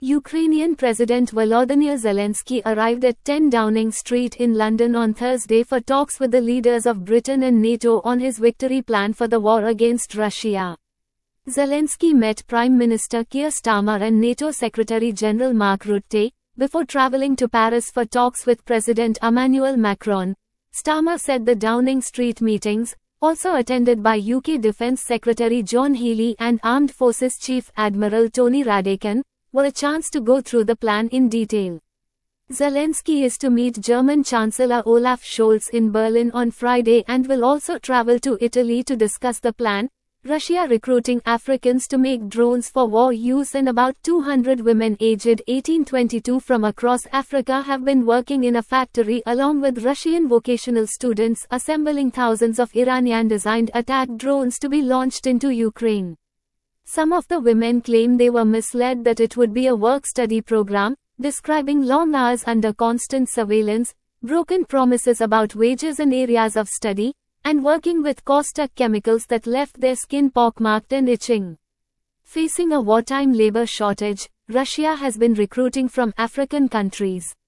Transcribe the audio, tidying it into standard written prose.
Ukrainian President Volodymyr Zelensky arrived at 10 Downing Street in London on Thursday for talks with the leaders of Britain and NATO on his victory plan for the war against Russia. Zelensky met Prime Minister Keir Starmer and NATO Secretary-General Mark Rutte, before travelling to Paris for talks with President Emmanuel Macron. Starmer said the Downing Street meetings, also attended by UK Defence Secretary John Healey and Armed Forces Chief Admiral Tony Radakan, were a chance to go through the plan in detail. Zelensky is to meet German Chancellor Olaf Scholz in Berlin on Friday and will also travel to Italy to discuss the plan. Russia recruiting Africans to make drones for war use, and about 200 women aged 18-22 from across Africa have been working in a factory along with Russian vocational students assembling thousands of Iranian-designed attack drones to be launched into Ukraine. Some of the women claim they were misled that it would be a work-study program, describing long hours under constant surveillance, broken promises about wages and areas of study, and working with caustic chemicals that left their skin pockmarked and itching. Facing a wartime labor shortage, Russia has been recruiting from African countries.